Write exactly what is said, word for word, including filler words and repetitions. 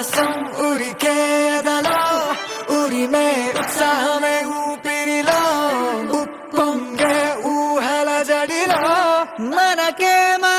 ఉల్లాసం ఉరికే ఎదలో ఉరిమే ఉత్సాహమే ఊపిరిలో ఉప్పొంగే ఊహల జడిలో మనకే